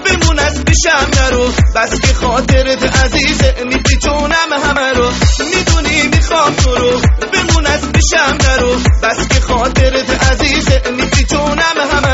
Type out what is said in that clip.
بمون از پیشم نرو، بس که خاطرت عزیزه میپیچونم همه رو. میدونی میخوام تو رو، بمون از پیشم نرو، بس که خاطرت عزیزه میپیچونم همه